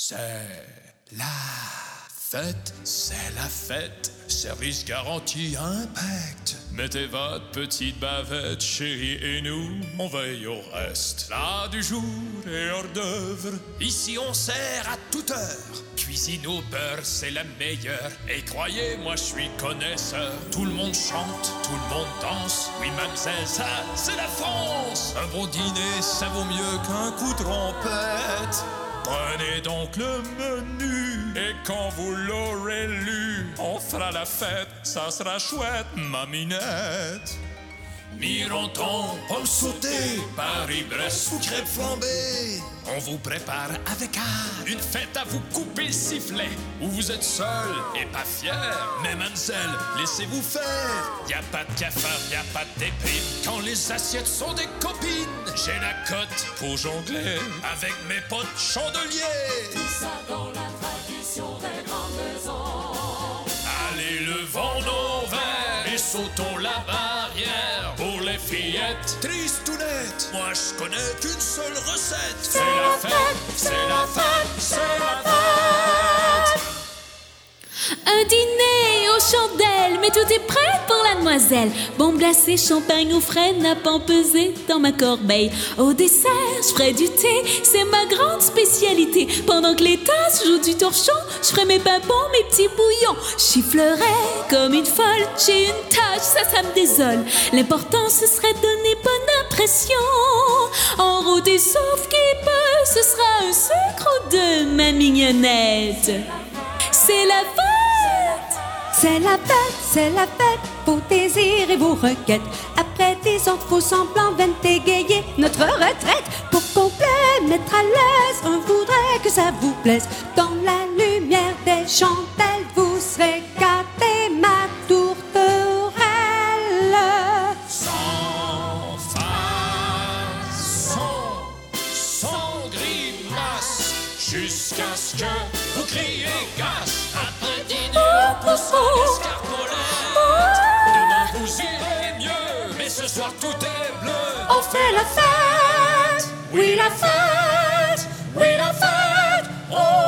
C'est la fête, c'est la fête. Service garanti impact. Mettez votre petite bavette, chérie, et nous, on veille au reste. Plat du jour et hors d'œuvre, ici on sert à toute heure. Cuisine au beurre, c'est la meilleure. Et croyez-moi, je suis connaisseur. Tout le monde chante, tout le monde danse. Oui, mademoiselle, ça, c'est la France. Un bon dîner, ça vaut mieux qu'un coup de trompette. Prenez donc le menu, et quand vous l'aurez lu, on fera la fête, ça sera chouette, ma minette. Mironton, pommes sautées, Paris-Brest ou crêpes flambées. On vous prépare avec art une fête à vous couper le sifflet. Où vous êtes seul et pas fier, mais mademoiselle, laissez-vous faire. Y a pas de cafard, y a pas de déprime, quand les assiettes sont des copines. J'ai la cote pour jongler avec mes potes chandeliers. Tout ça dans la tradition des grandes maisons. Allez, levons nos verres et sautons la barrière. Pour les fillettes tristounettes, moi je connais qu'une seule recette. C'est la fête, c'est la fête, c'est la fête. Un dîner aux chandelles, mais tout est prêt pour la demoiselle. Bombe glacée, champagne au frais, nappe empesée dans ma corbeille. Au dessert, je ferai du thé, c'est ma grande spécialité. Pendant que les tasses jouent du torchon, je ferai mes pimpons, mes petits bouillons. Je sifflerai comme une folle, j'ai une tâche, ça me désole. L'important, ce serait de donner bonne impression. Enrôder sauf qui peut, ce sera un sucre ou deux, ma mignonnette. C'est la fête! C'est la fête, c'est la fête, vos désirs et vos requêtes. Après 10 ans de faux semblants, viennent égayer notre retraite. Pour complet, mettre à l'aise, on voudrait que ça vous plaise. Dans la lumière des chandelles, vous serez gâtés, ma tourterelle. Sans façon, sans grimace, jusqu'à ce que vous criez gasse. Après dîner, on poussera l'escarpolette. Demain vous irez mieux, mais ce soir tout est bleu. On fait la fête, Oui, la fête, oui, la fête, oh.